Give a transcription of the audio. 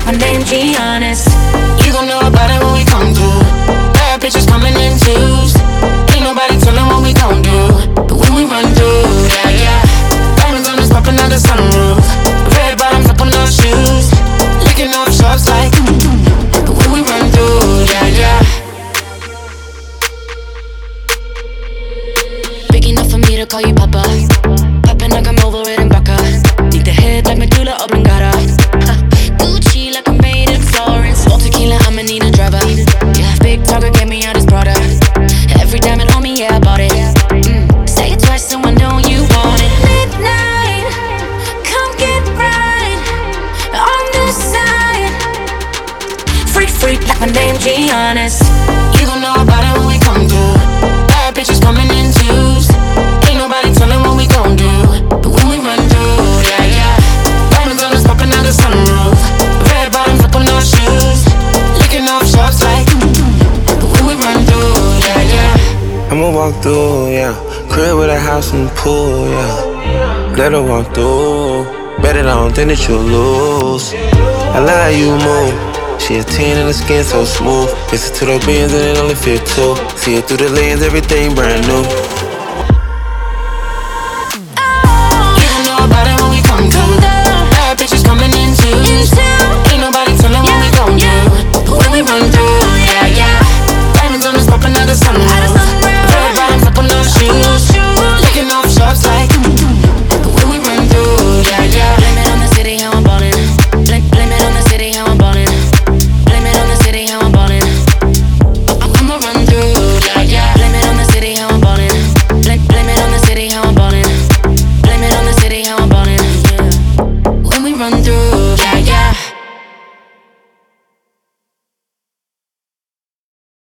my name Giannis. You gon' know about it when we come through. Bad bitches coming in twos. Ain't nobody tellin' what we gon' do. But when we run through, yeah, yeah. Diamonds on us poppin' out the sunroof. Red bottoms up on those shoes. Licking off shots like but when we run through, yeah, yeah. Big enough for me to call you Papa. Poppin' like I'm over it in Baca. Need the head like Medulla Oblongata. Gucci like I'm made in Florence. All tequila, I'ma need a driver. Yeah, big talker, get me out his brother. Every diamond on me, yeah, I bought it. Say it twice so I know you want it. Midnight, come get right on this side. Freak, freak, like my name Giannis. You gon' know about it when we come through. Bad bitches coming in twos. Ain't nobody tellin' what we gon' do. But when we run through, yeah, yeah. Diamonds on us poppin' out the sunroof. Red bottoms up on those shoes. Licking off shots like but when we run through, yeah, yeah. I'ma walk through, yeah. Crib with a house and pool, yeah. Let her walk through. Bet it, I don't think that you'll lose. I love how you move. She a 10 and the skin so smooth. Listen to the beans and it only fit two. See it through the lens, everything brand new.